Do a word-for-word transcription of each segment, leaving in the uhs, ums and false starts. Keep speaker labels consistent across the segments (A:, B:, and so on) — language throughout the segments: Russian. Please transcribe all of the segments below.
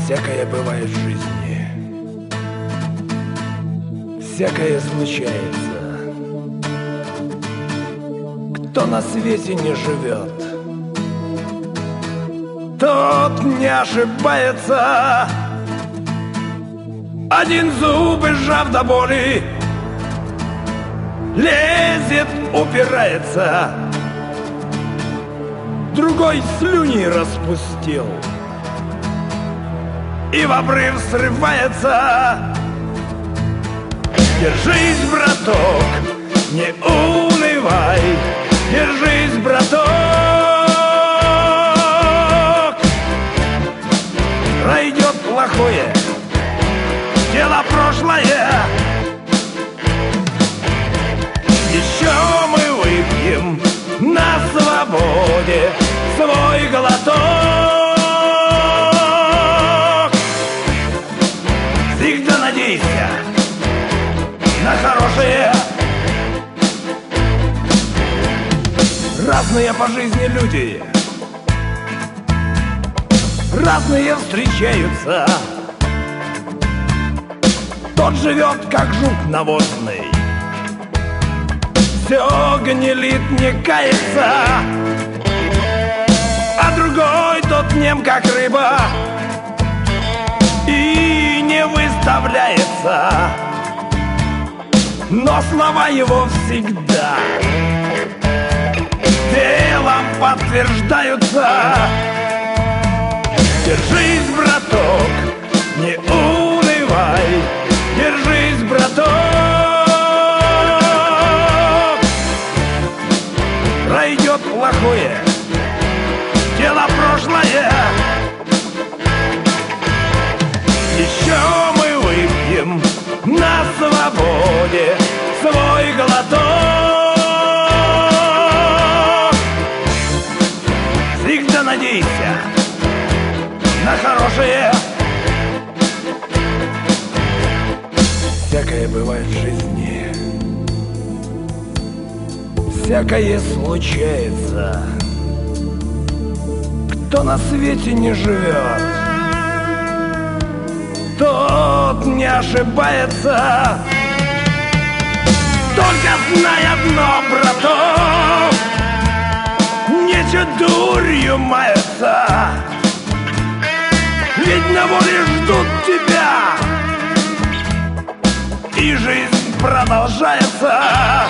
A: Всякое бывает в жизни, всякое случается. Кто на свете не живет, тот не ошибается. Один зуб, сжав до боли, лезет, упирается. Другой слюни распустил и в обрыв срывается. Держись, браток, не унывай. Держись, браток, пройдет плохое, дело прошлое. Еще мы выпьем на свободе свой глоток. Всегда надейся на хорошее. Разные по жизни люди, разные встречаются. Тот живет, как жук навозный, все гнилит, не кается. А другой тот нем, как рыба, и не выставляется. Но слова его всегда делом подтверждаются. Держись, браток, не унывай. Держись, браток, пройдет плохое, дело прошлое. Еще мы выпьем на свободе свой глоток. Всегда надейся на хорошее. Всякое бывает в жизни, всякое случается. Кто на свете не живет, тот не ошибается. Только знай одно, браток, нечего дурью маяться. Ведь на воле ждут тебя, и жизнь продолжается.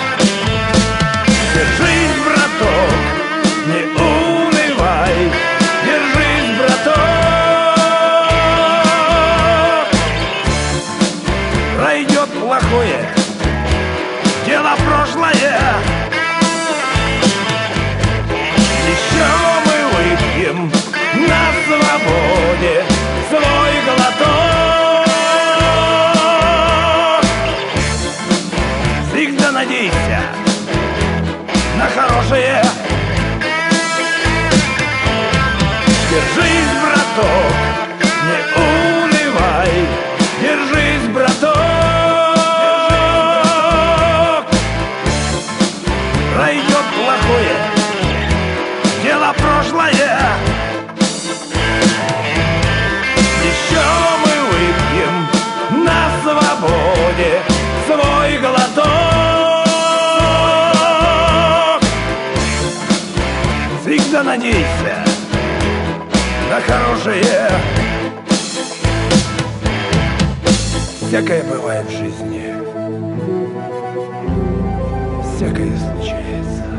A: Держись, браток, не унывай. Держись, браток, пройдет плохое, дело прошлое. Еще мы выпьем на свободе свой глоток. Всегда надейся на хорошее. Держись, браток, не унывай. Держись, браток, пройдет плохое, дело прошлое. Еще мы выпьем на свободе свой глоток. Всегда надейся на хорошее. Всякое бывает в жизни, всякое случается.